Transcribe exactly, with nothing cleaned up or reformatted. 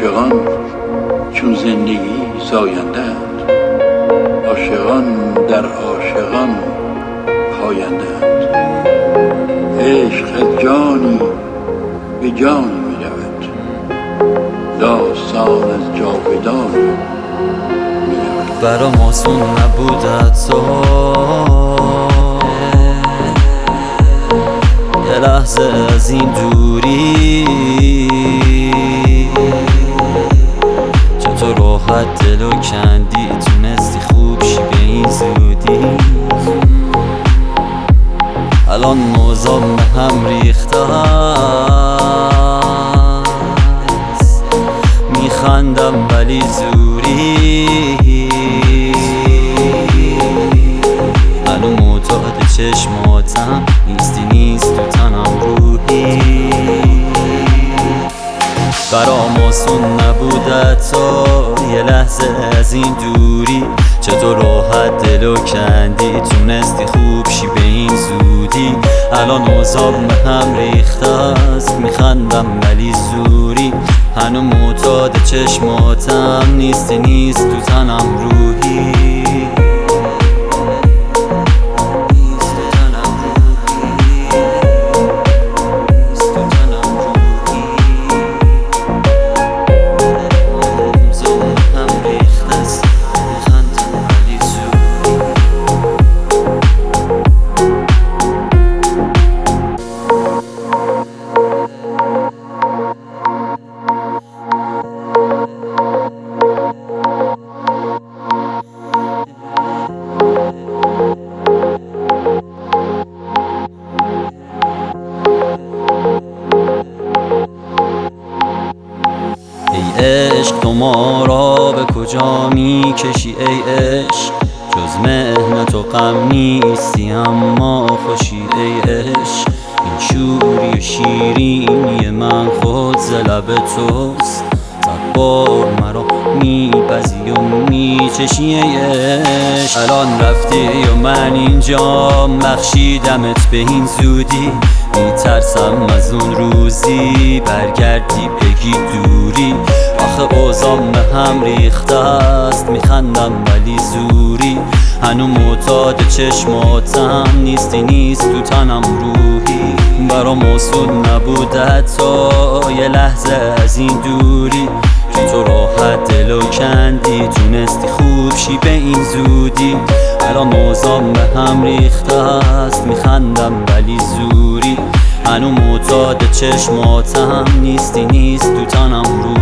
عاشقان چون زندگی زاینده‌اند، عاشقان در عاشقان پاینده‌اند. عشق از جانی به جانی می رود، داستان از جاودانی می رود. برام آسون نبود حتی یه لحظه از این دوری، چطور راحت دلو کندی، تونستی خوب شی به این زودی. الان موضوع به هم ریخته است، میخندم ولی زوری. هنو معتاد چشماتم نیستی، نیست تو تنم روحی. برام آسون نبود حتی یه لحظه از این دوری، چطور راحت دلو کندی، تونستی خوب شی به این زودی. الان اوضاع به هم ریخته است، میخندم ولی زوری. هنو معتاد چشماتم نیستی، نیست تو تنم روحی. ای عشق تو ما را به کجا می کشی ای عشق، جز مهنت و غم نیستی اما خوشی ای عشق. این شوری و شیرینی من خود ز لب توست، صد بار مرا میپزی و میچشی ای عشق. الان رفتی و من اینجا، بخشیدمت به این زودی. میترسم از اون روزی برگردی بگی دوری. آخه اوضاع به هم ریخته است، میخندم ولی زوری. هنو معتاد چشماتم نیستی، نیست تو تنم روحی. برام آسون نبود حتی یه لحظه از این دوری، چطور راحت دلو کندی، تونستی خوب شی به این زودی. الان اوضاع به هم ریخته است، میخندم ولی زوری. هنو معتاد چشماتم نیستی، نیست تو تنم روحی.